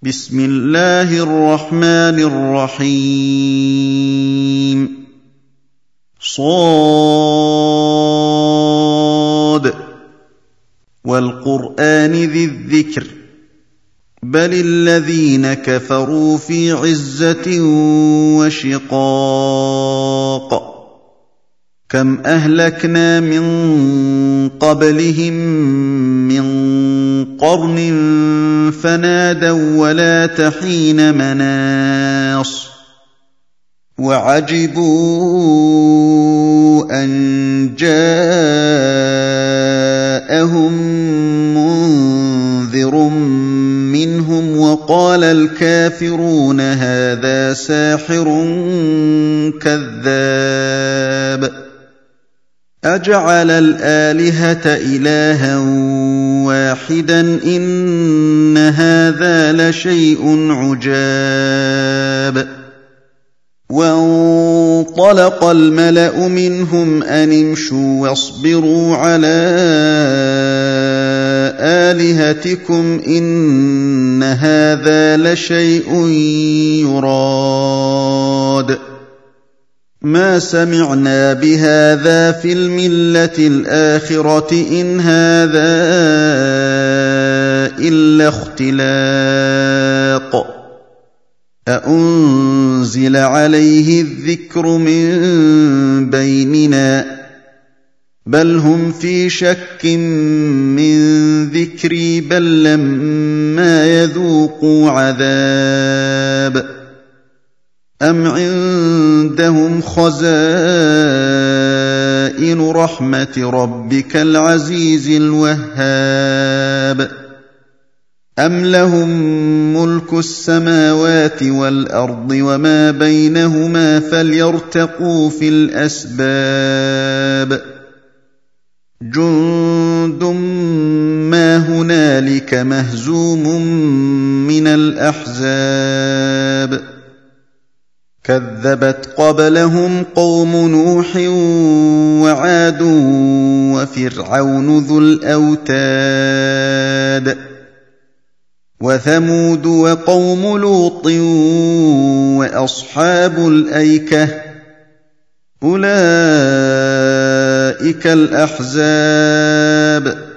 بسم الله الرحمن الرحيم صاد والقرآن ذي الذكر بل الذين كفروا في عزة وشقاق كم أهلكنا من قبلهم من قرن فنادوا ولا تحين مناص وعجبوا أن جاءهم منذر منهم وقال الكافرون هذا ساحر كذاب أجعل الآلهة إلها واحدا إن هذا لشيء عجاب وانطلق الملأ منهم أن امشوا واصبروا على آلهتكم إن هذا لشيء يراد ما سمعنا بهذا في الملة الآخرة إن هذا إلا اختلاق أأنزل عليه الذكر من بيننا بل هم في شك من ذكري بل لما يذوقوا عذاب أم عندهم خزائن رحمة ربك العزيز الوهاب أم لهم ملك السماوات والأرض وما بينهما فليرتقوا في الأسباب جند ما هنالك مهزوم من الأحزاب كذبت قبلهم قوم نوح وعاد وفرعون ذو الأوتاد وثمود وقوم لوط وأصحاب الأيكة أولئك الأحزاب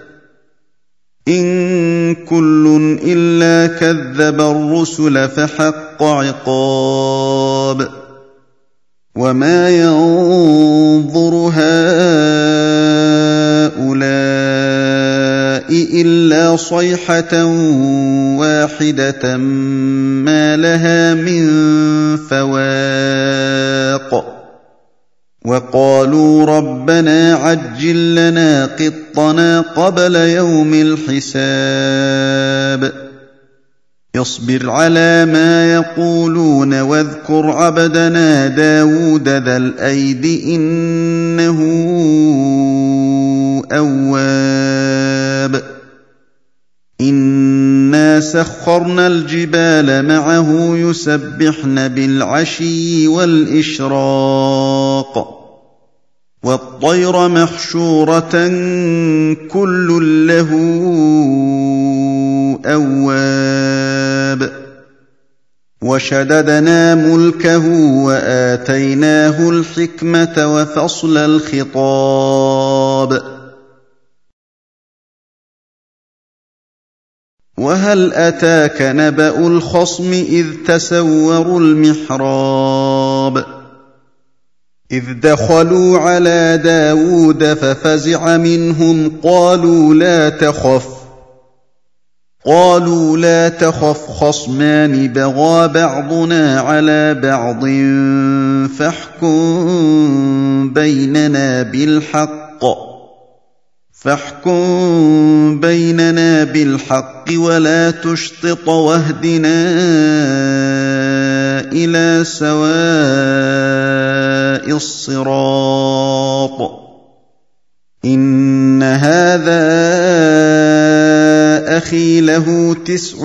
إن كل إلا كذب الرسل فحق عقاب وما ينظر هؤلاء إلا صيحة واحدة ما لها من فواق وقالوا ربنا عجل لنا قطنا قبل يوم الحساب اصبر على ما يقولون واذكر عبدنا داود ذا الأيد إنه أواب إنا سخرنا الجبال معه يسبحن بالعشي والإشراق والطير محشورة كل له أواب وشددنا ملكه وآتيناه الحكمة وفصل الخطاب وهل أتاك نبأ الخصم إذ تسوروا المحراب إذ دخلوا على داود ففزع منهم قالوا لا تخف خصمان بغى بعضنا على بعض فاحكم بيننا بالحق ولا تشطط واهدنا إلى سواء الصراط إن هذا أخي له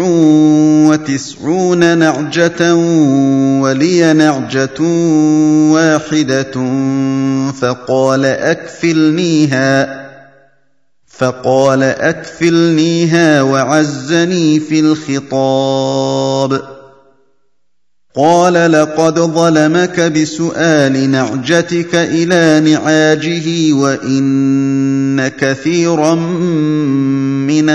99 نعجة ولي نعجة واحدة فقال فقال أكفلنيها وعزني في الخطاب. قال لقد ظلمك بسؤال نعجتك إلى نعاجه وإن كثيرا من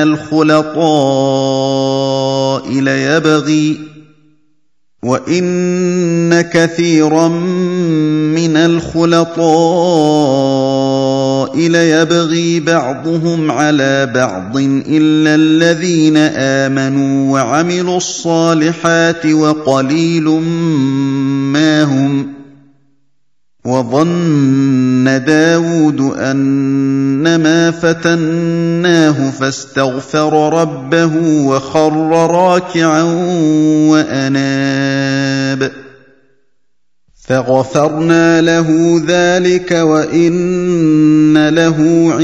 الخلطاء ليبغي بعضهم على بعض إلا الذين آمنوا وعملوا الصالحات وقليل ما هم. وظن داود أنما فتناه فاستغفر ربه وخر راكعا وأناب فغفرنا له ذلك وإن له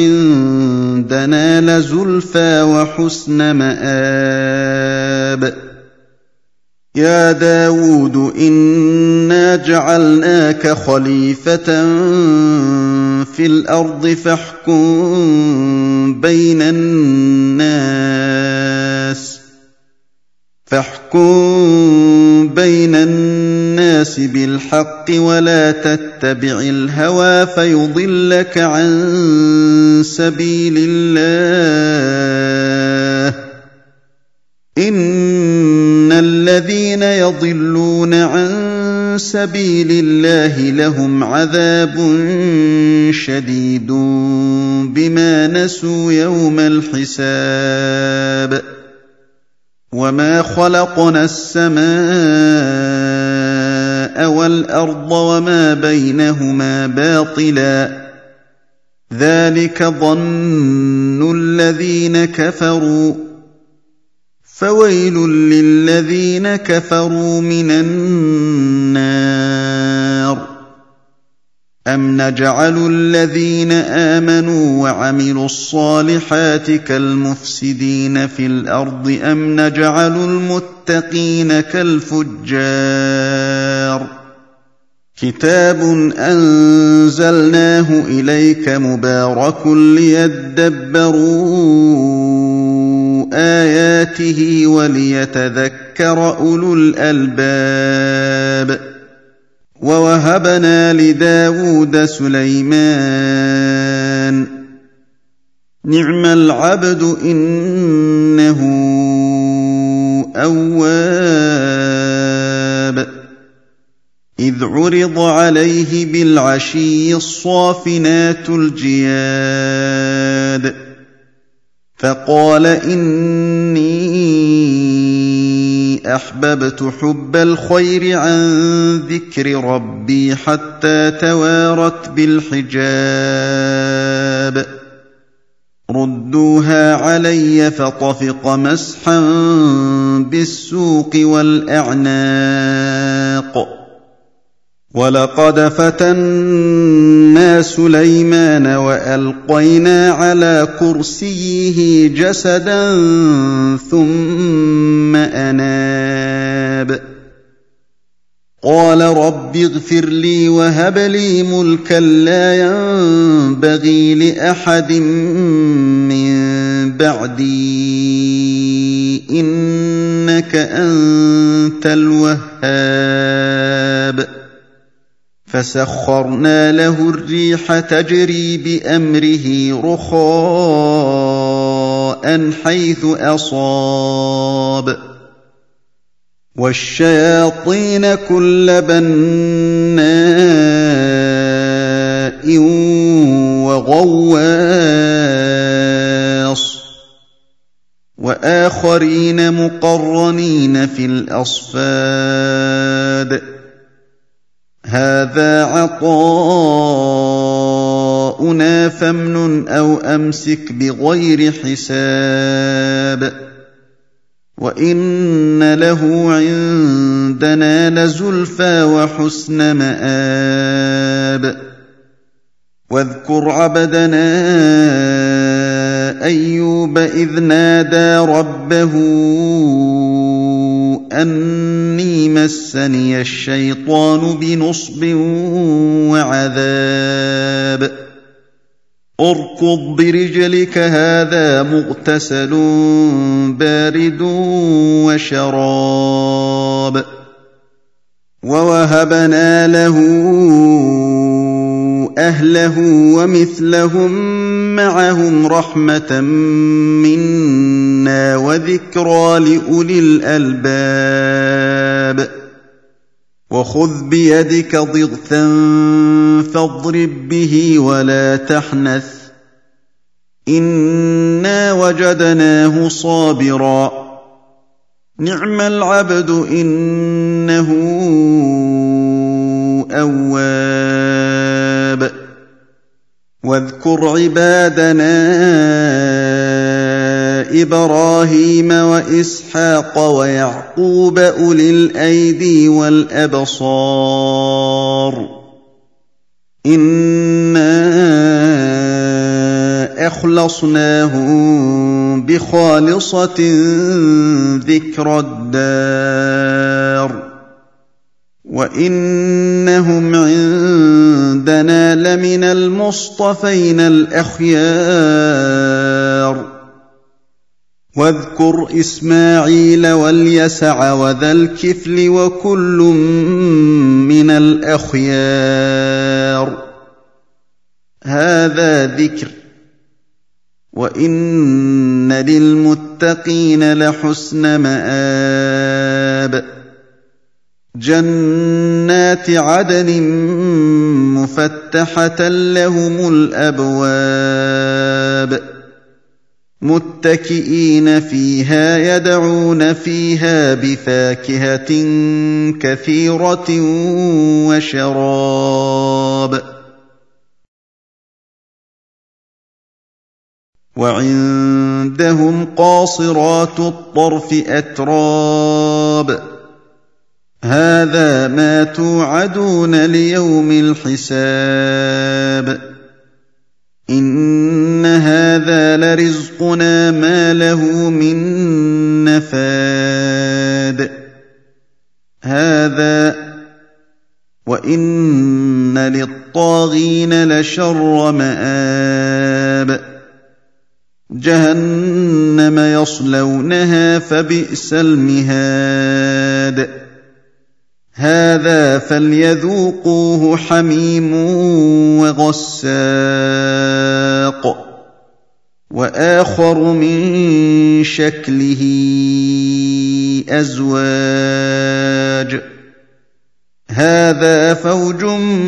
عندنا لزلفى وحسن مآب. يا داود إنا جعلناك خليفة في الأرض فاحكم بين الناس بالحق ولا تتبع الهوى فيضلك عن سبيل الله. إن الذين يضلون عن سبيل الله لهم عذاب شديد بما نسوا يوم الحساب. وما خلقنا السماء والأرض وما بينهما باطلا ذلك ظن الذين كفروا فويل للذين كفروا من النار. أم نجعل الذين آمنوا وعملوا الصالحات كالمفسدين في الأرض أم نجعل المتقين كالفجار. كتاب أنزلناه إليك مبارك ليدبروا آياته وليتذكر أولو الألباب. ووهبنا لداود سليمان نعم العبد إنه أواب. إذ عرض عليه بالعشي الصافنات الجياد فقال إني أحببت حب الخير عن ذكر ربي حتى توارت بالحجاب. ردوها علي فطفق مسحا بالسوق والأعناق. ولقد فتنا سليمان وألقينا على كرسيه جسدا ثم أناب. قال رب اغفر لي وهب لي ملكا لا ينبغي لأحد من بعدي إنك أنت الوهاب. فسخرنا له الريح تجري بأمره رخاء حيث أصاب والشياطين كل بناء وغواص وآخرين مقرنين في الأصفاد. هذا عطاؤنا فامنن أو أمسك بغير حساب. وإن له عندنا لزلفى وحسن مآب. واذكر عبدنا أيوب إذ نادى ربه أني مسني الشيطان بنصب وعذاب. اركض برجلك هذا مغتسل بارد وشراب ووهبنا له أهله ومثلهم معهم رحمة منا وذكرى لأولي الألباب وخذ بيدك ضغثا فاضرب به ولا تحنث إنا وجدناه صابرا نعم العبد إنه أواب واذكر عبادنا إبراهيم وإسحاق ويعقوب أولي الأيدي والأبصار إنا أخلصناهم بخالصة ذكرى الدار وإنهم عندنا لمن المصطفين الأخيار واذكر إسماعيل واليسع وذا الكفل وكل من الأخيار هذا ذكر وإن للمتقين لحسن مآب جنات عدن مفتحة لهم الأبواب متكئين فيها يدعون فيها بفاكهة كثيرة وشراب وعندهم قاصرات الطرف أتراب هذا ما توعدون ليوم الحساب إن هذا لرزقنا ما له من نفاد هذا وإن للطاغين لشر مآب جهنم يصلونها فبئس المهاد هذا فليذوقوه حميم وغساق وآخر من شكله أزواج هذا فوج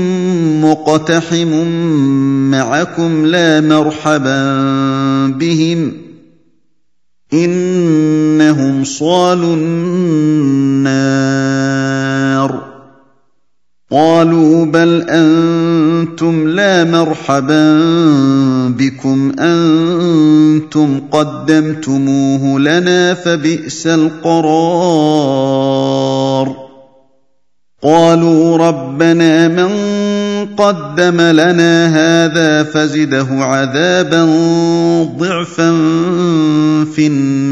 مقتحم معكم لا مرحبا بهم إنهم صالوا النار قالوا بل أنتم لا مرحبا بكم أنتم قدمتموه لنا فبئس القرار قالوا ربنا من قدم لنا هذا فزده عذابا ضعفا في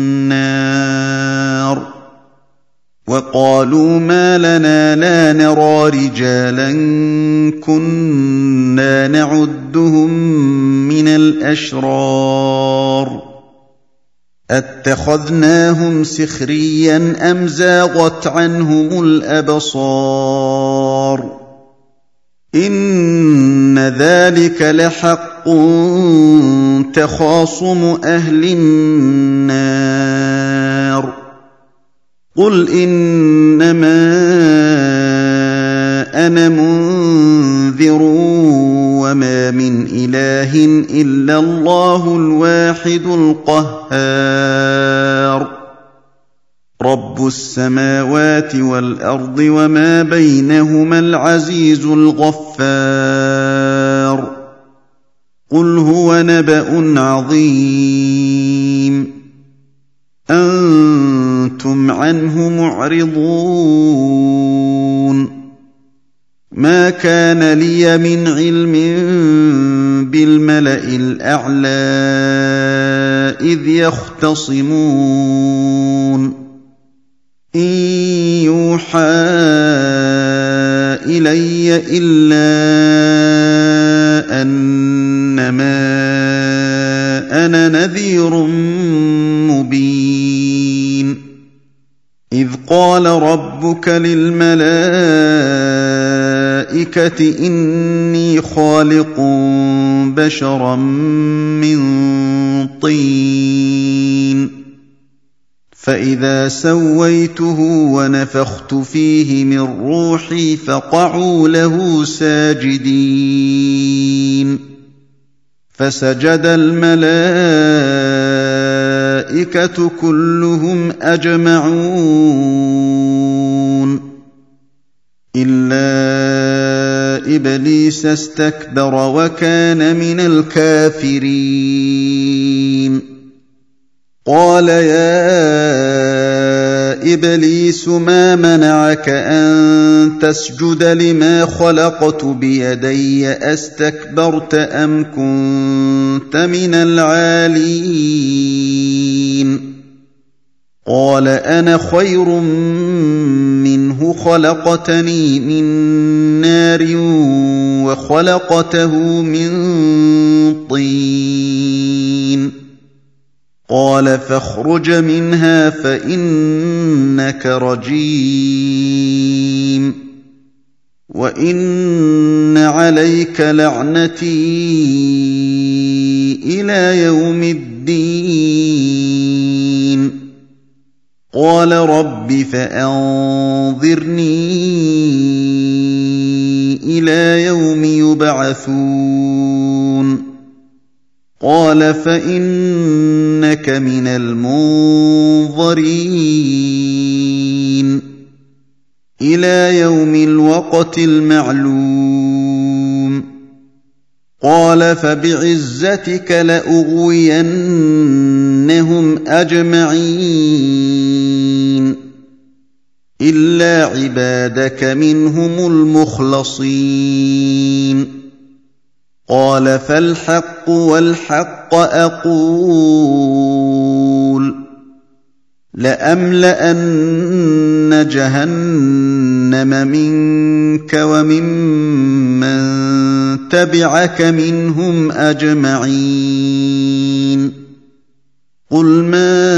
النار وقالوا ما لنا لا نرى رجالا كنا نعدهم من الأشرار أتخذناهم سخريا أم زاغت عنهم الأبصار إن ذلك لحق تخاصم أهل النار قل إنما أنا منذر وما من إله إلا الله الواحد القهار رب السماوات والأرض وما بينهما العزيز الغفار قل هو نبأ عظيم أنتم عنه معرضون ما كان لي من علم بالملأ الأعلى إذ يختصمون إن يوحى إلي إلا أنما إنما أنا نذير مبين إذ قال ربك للملائكة إني خالق بشرا من طين فإذا سويته ونفخت فيه من روحي فقعوا له ساجدين فسجد الملائكة كلهم أجمعون إلا إبليس استكبر وكان من الكافرين قال يا إبليس ما منعك أن تسجد لما خلقت بيدي أستكبرت أم كنت من العالين قال أنا خير منه خلقتني من نار وخلقته من طين قال فاخرج منها فإنك رجيم وإن عليك لعنتي إلى يوم الدين قال رب فأنظرني إلى يوم يبعثون قال فإنك من المنظرين إلى يوم الوقت المعلوم قال فبعزتك لأغوينهم أجمعين إلا عبادك منهم المخلصين قال فالحق والحق أقول لأملأن جهنم منك وممن تبعك منهم أجمعين قل ما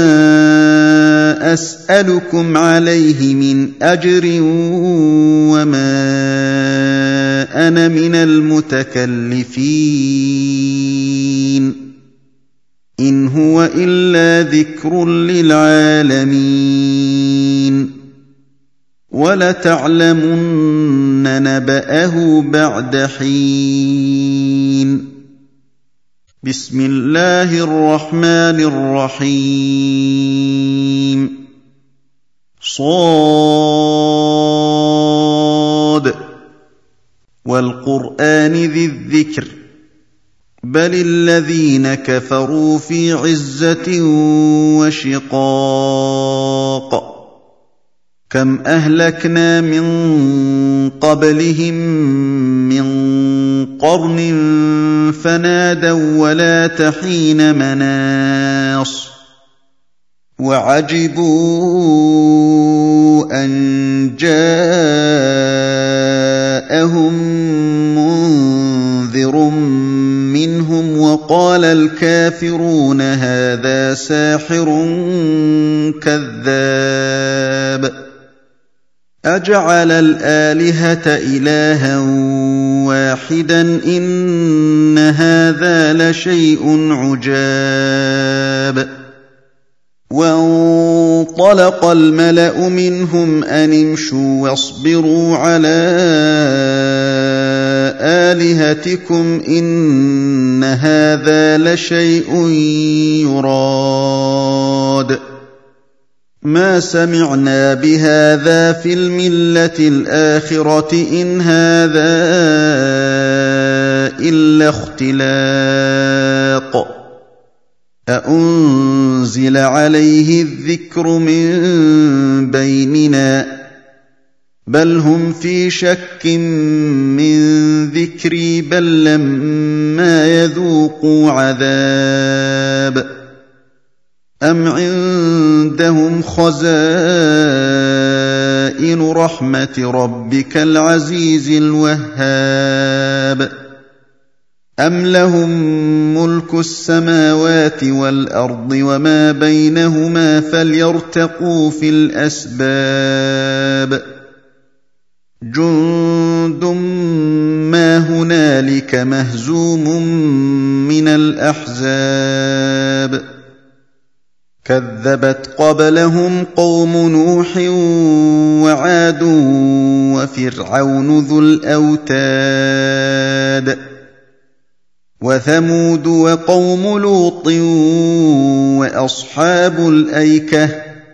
أسألكم عليه من أجر وما أنا من المتكلفين إن هو إلا ذكر للعالمين ولتعلمن نبأه بعد حين بسم الله الرحمن الرحيم صاد والقرآن ذي الذكر بل الذين كفروا في عزة وشقاق كم أهلكنا من قبلهم من قرن فنادوا ولا تحين مناص وعجبوا أن جاءهم منذر منهم وقال الكافرون هذا ساحر كذاب أجعل الآلهة إلها واحدا إن هذا لشيء عجاب وانطلق الملأ منهم أن امشوا واصبروا على آلهتكم إن هذا لشيء يراد ما سمعنا بهذا في الملة الآخرة إن هذا إلا اختلاق أأنزل عليه الذكر من بيننا بل هم في شك من ذكري بل لما يذوقوا عذاب أم عندهم خزائن رحمة ربك العزيز الوهاب أَمْ لَهُم مُّلْكُ السَّمَاوَاتِ وَالْأَرْضِ وَمَا بَيْنَهُمَا فَلْيَرْتَقُوا فِي الْأَسْبَابِ جُندٌ مَّا هُنَالِكَ مَهْزُومٌ مِّنَ الْأَحْزَابِ كَذَّبَتْ قَبْلَهُمْ قَوْمُ نُوحٍ وَعَادٌ وَفِرْعَوْنُ ذُو الْأَوْتَادِ وَثَمُودُ وَقَوْمُ لُوطٍ وَأَصْحَابُ الْأَيْكَةِ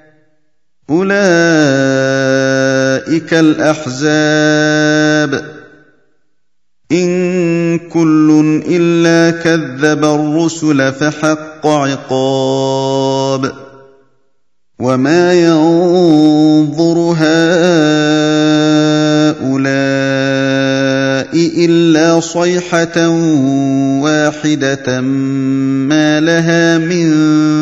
أُولَٰئِكَ الْأَحْزَابُ إِن كُلٌّ إِلَّا كَذَّبَ الرُّسُلَ فَحَقَّ عِقَابِ وَمَا يَنظُرُ هَٰؤُلَاءِ إِلَّا صَيْحَةً وَاحِدَةً مَّا لَهَا مِن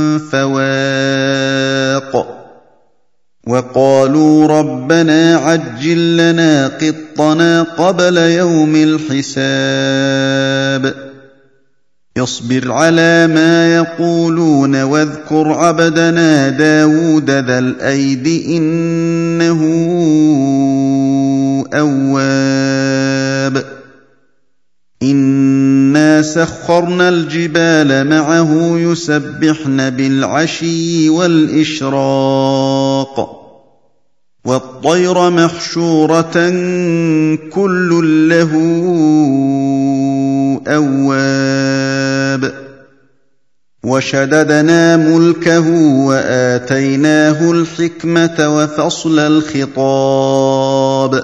فَوَاقٍ وَقَالُوا رَبَّنَا عَجِّل لَّنَا قِطَّنَا قَبْلَ يَوْمِ الْحِسَابِ اصْبِرْ عَلَىٰ مَا يَقُولُونَ وَاذْكُرْ عَبْدَنَا دَاوُودَ ذَا الْأَيْدِ ۖ إِنَّهُ أَوَّابٌ إِنَّا سَخَّرْنَا الْجِبَالَ مَعَهُ يُسَبِّحْنَ بِالْعَشِيِّ وَالْإِشْرَاقِ وَالطَّيْرَ مَحْشُورَةً كُلٌّ لَّهُ أَوَّابٌ وَشَدَدْنَا مُلْكَهُ وَآتَيْنَاهُ الْحِكْمَةَ وَفَصْلَ الْخِطَابِ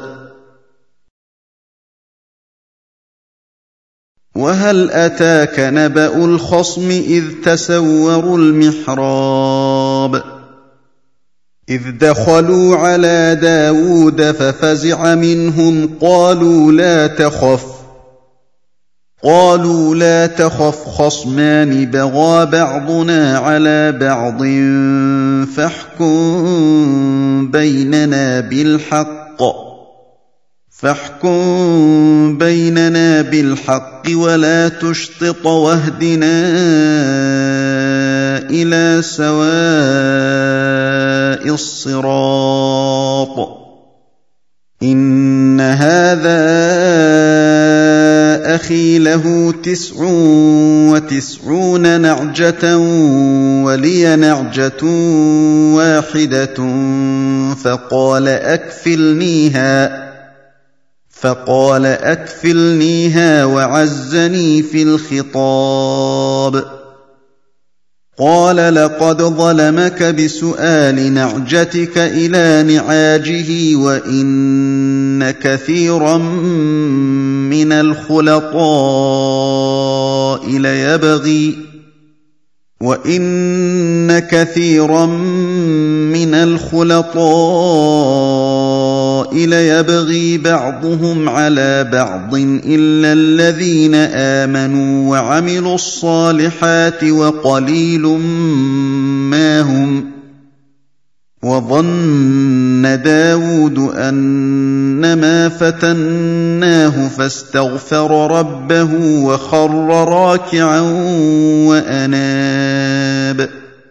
وَهَلْ أَتَاكَ نَبَأُ الْخَصْمِ إِذْ تَسَوَّرُوا الْمِحْرَابَ إِذْ دَخَلُوا عَلَىٰ دَاوُودَ فَفَزِعَ مِنْهُمْ قَالُوا لَا تَخَفْ خَصْمَانِ بَغَىٰ بَعْضُنَا عَلَىٰ بَعْضٍ فاحكم بيننا بالحق ولا تشطط واهدنا إلى سواء الصراط إن هذا أخي له 99 نعجة ولي نعجة واحدة فقال أكفلنيها وعزني في الخطاب قال لقد ظلمك بسؤال نعجتك إلى نعاجه وإن كثيرا من الخلطاء ليبغي بعضهم على بعض إلا الذين آمنوا وعملوا الصالحات وقليل ما هم وظن داود أنما فتناه فاستغفر ربه وخر راكعا وأناب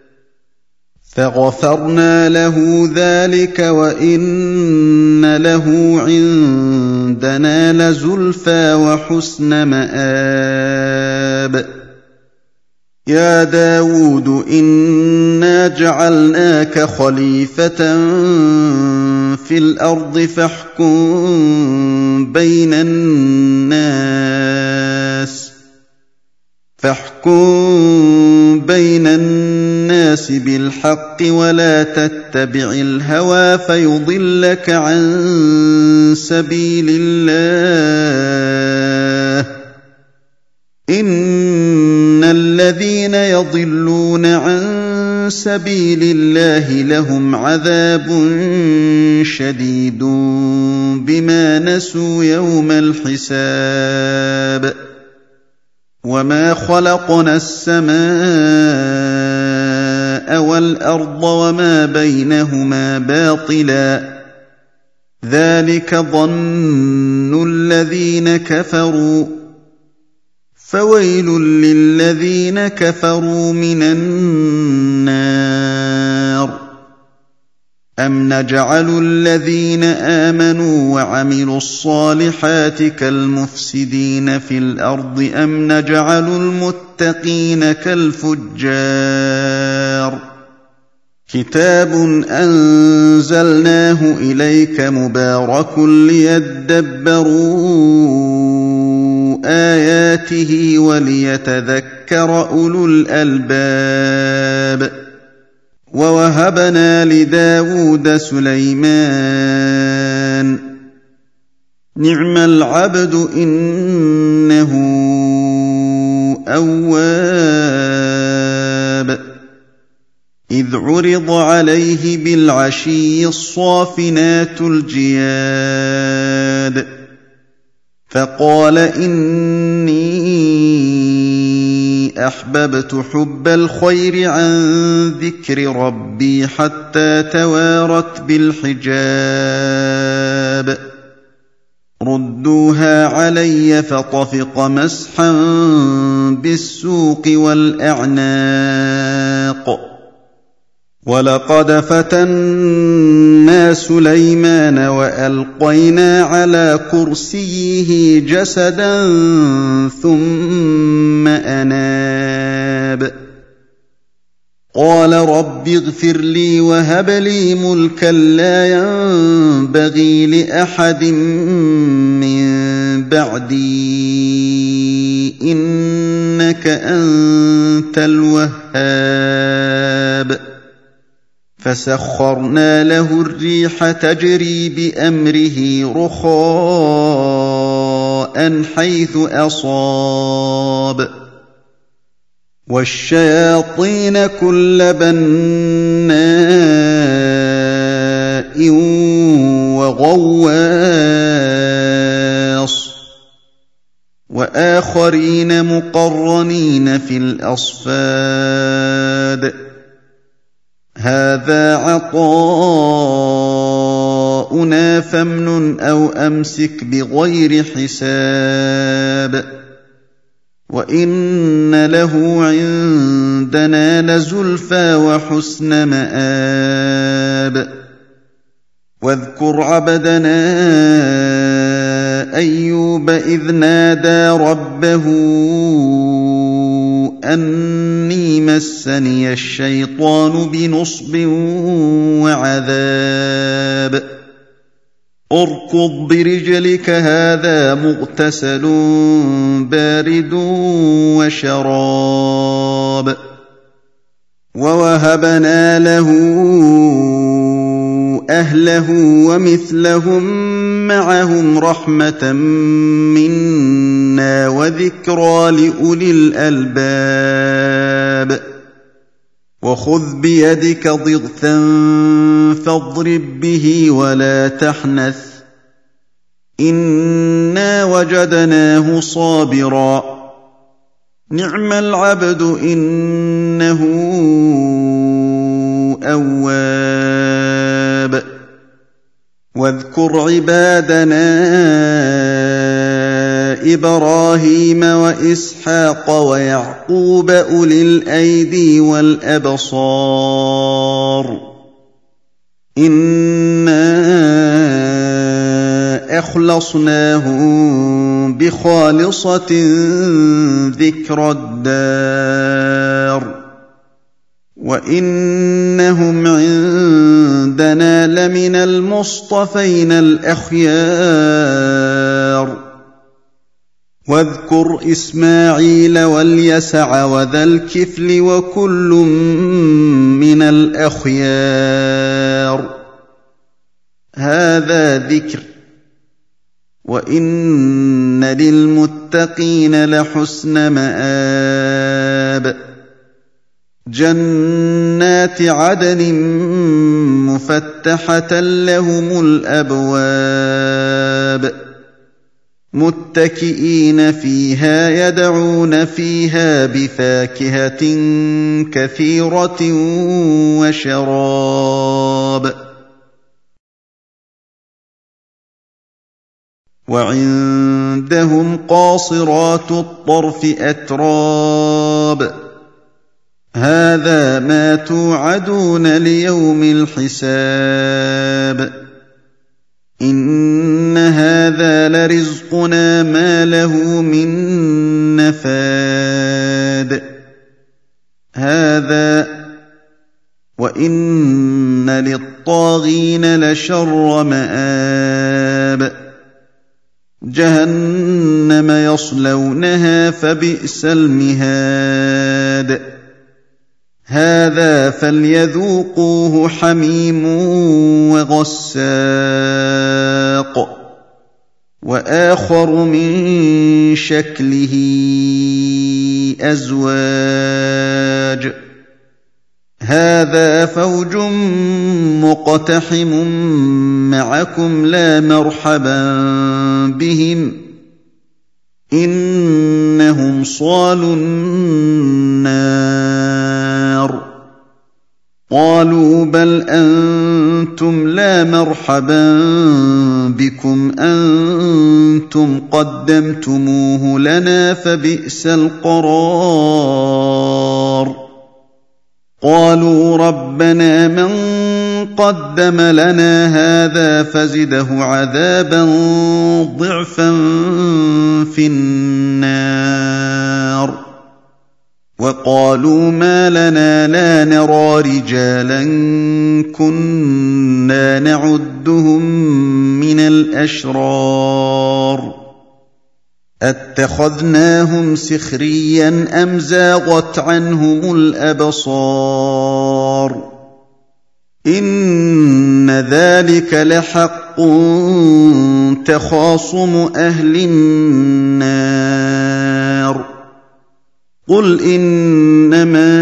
فغفرنا له ذلك وإن له عندنا لزلفى وحسن مآب يا داود إنا جعلناك خليفة في الأرض فاحكم بين الناس بالحق ولا تتبع الهوى فيضلك عن سبيل الله إن الذين يضلون عن سبيل الله لهم عذاب شديد بما نسوا يوم الحساب وما خلقنا السماء والأرض وما بينهما باطلا ذلك ظن الذين كفروا فويل للذين كفروا من النار. أم نجعل الذين آمنوا وعملوا الصالحات كالمفسدين في الأرض أم نجعل المتقين كالفجار. كتاب أنزلناه إليك مبارك ليدبروا آياته وليتذكر أولو الألباب. ووهبنا لداود سليمان نعم العبد إنه أواب. إذ عرض عليه بالعشي الصافنات الجياد فقال إني أحببت حب الخير عن ذكر ربي حتى توارت بالحجاب. ردوها علي فطفق مسحا بالسوق والأعناق. ولقد فتنا سليمان وألقينا على كرسيه جسدا ثم أناب. قال رب اغفر لي وهب لي ملكا لا ينبغي لأحد من بعدي إنك أنت الوهاب. فسخرنا له الريح تجري بأمره رخاء حيث أصاب والشياطين كل بناء وغواص وآخرين مقرنين في الأصفاد. هذا عطاؤنا فامنن أو أمسك بغير حساب. وإن له عندنا لزلفى وحسن مآب. واذكر عبدنا أيوب إذ نادى ربه أني مسني الشيطان بنصب وعذاب. اركض برجلك هذا مغتسل بارد وشراب. ووهبنا له أهله ومثلهم معهم رحمة منا وذكرى لأولي الألباب. وخذ بيدك ضغثا فاضرب به ولا تحنث إنا وجدناه صابرا نعم العبد إنه أواب. واذكر عبادنا إبراهيم وإسحاق ويعقوب أولي الأيدي والأبصار إنا أخلصناهم بخالصة ذكر الدار وإنهم عندنا لمن المصطفين الأخيار. واذكر إسماعيل واليسع وذا الكفل وكل من الأخيار. هذا ذكر وإن للمتقين لحسن مآب. جنات عدن مفتحة لهم الأبواب متكئين فيها يدعون فيها بفاكهة كثيرة وشراب. وعندهم قاصرات الطرف أتراب هذا ما توعدون ليوم الحساب إن هذا لرزقنا ما له من نفاد هذا وإن للطاغين لشر مآب جهنم يصلونها فبئس المهاد هذا فليذوقوه حميم وغساق وآخر من شكله أزواج هذا فوج مقتحم معكم لا مرحبا بهم إنهم صالوا النار قالوا بل أنتم لا مرحبا بكم أنتم قدمتموه لنا فبئس القرار قالوا ربنا من قدم لنا هذا فزده عذابا ضعفا في النار وقالوا ما لنا لا نرى رجالا كنا نعدهم من الأشرار أتخذناهم سخريا أم زاغت عنهم الأبصار إن ذلك لحق تخاصم أهل النار قل إنما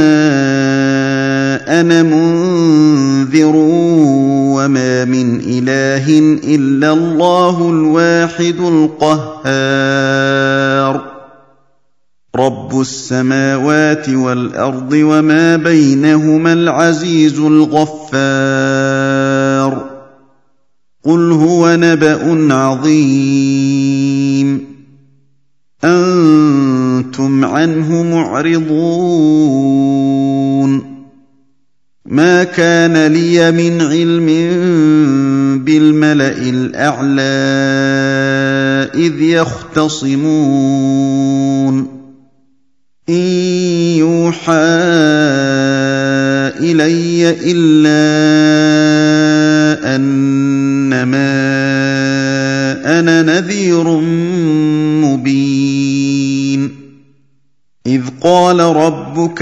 أنا منذر وما من إله إلا الله الواحد القهار رب السماوات والأرض وما بينهما العزيز الغفار قل هو نبأ عظيم أنتم عنه معرضون ما كان لي من علم بالملأ الأعلى إذ يختصمون إن يوحى إلي إلا أنما أنا نذير مبين إذ قال ربك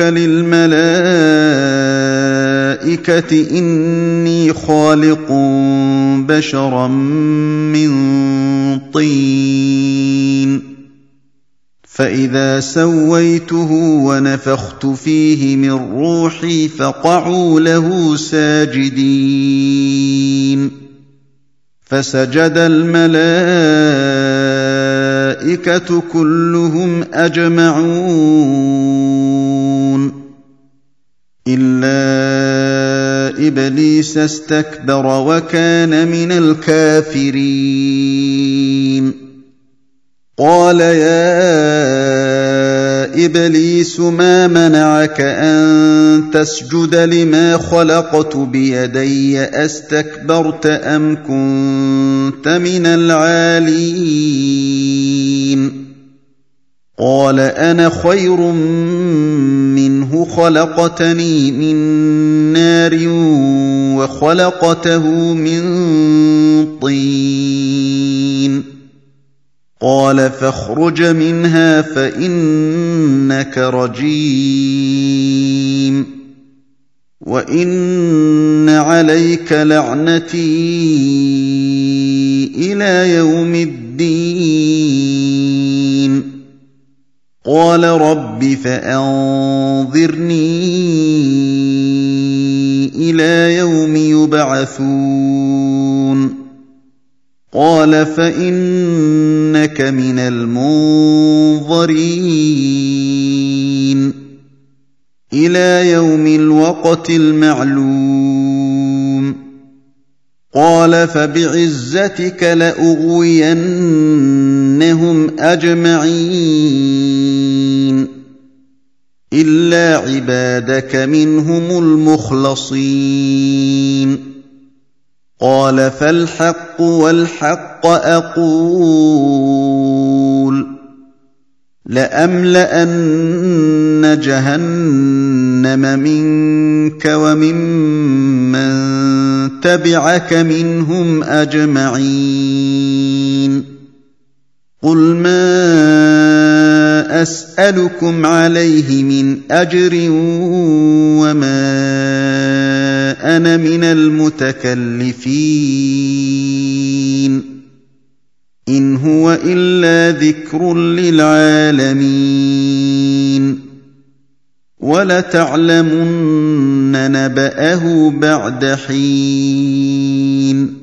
للملائكة إني خالق بشرا من طين فإذا سويته ونفخت فيه من روحي فقعوا له ساجدين فسجد الملائكة كلهم أجمعون إلا إبليس استكبر وكان من الكافرين قال يا إبليس ما منعك أن تسجد لما خلقت بيدي أستكبرت أم كنت من العالين قال أنا خير منه خلقتني من نار وخلقته من طين قال فاخرج منها فإنك رجيم وإن عليك لعنتي إلى يوم الدين قال رب فأنظرني إلى يوم يبعثون قال فإنك من المنظرين إلى يوم الوقت المعلوم قال فبعزتك لأغوينهم أجمعين إلا عبادك منهم المخلصين قال فالحق والحق أقول لأملأن جهنم منك وممن تبعك منهم أجمعين قل ما أسألكم عليه من أجر وما أنا من المتكلفين إن هو إلا ذكر للعالمين ولتعلمن نبأه بعد حين